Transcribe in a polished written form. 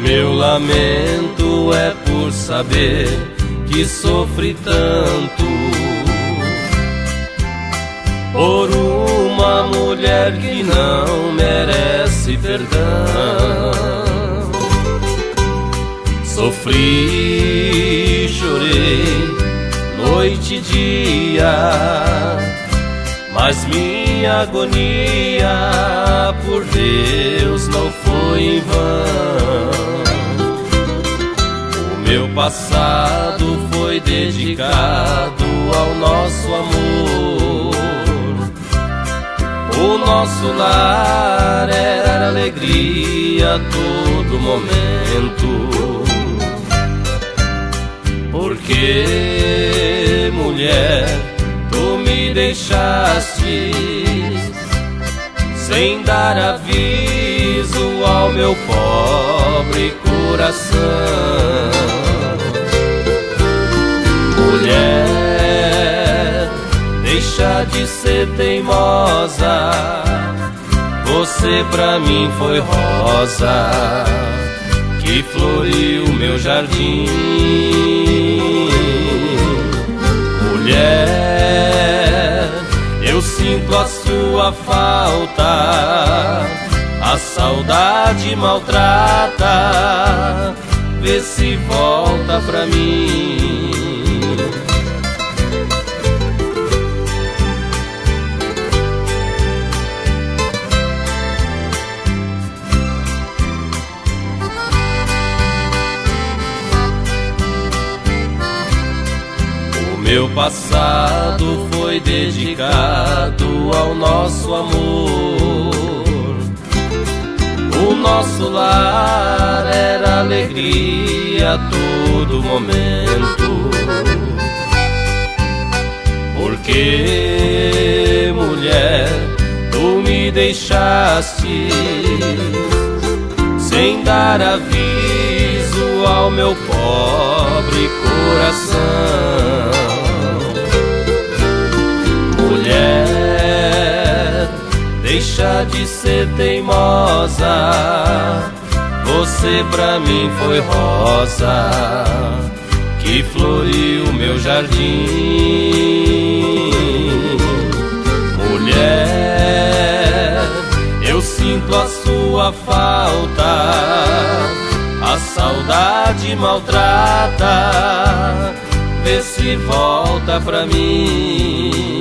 Meu lamento é por saber que sofri tanto por uma mulher que não merece perdão. Sofri, chorei, noite e dia, mas minha agonia por Deus não foi em vão. O meu passado foi dedicado ao nosso amor. O nosso lar era alegria a todo momento. Porque, mulher, tu me deixaste sem dar aviso ao meu pobre coração. Mulher, deixa de ser teimosa, você pra mim foi rosa que floriu meu jardim. Mulher, eu sinto a sua falta, a saudade maltrata, vê se volta pra mim. Meu passado foi dedicado ao nosso amor. O nosso lar era alegria a todo momento. Porque, mulher, tu me deixaste sem dar aviso ao meu pobre coração. Mulher, deixa de ser teimosa, você pra mim foi rosa que floriu meu jardim. Mulher, eu sinto a sua falta, a saudade maltrata, vê se volta pra mim.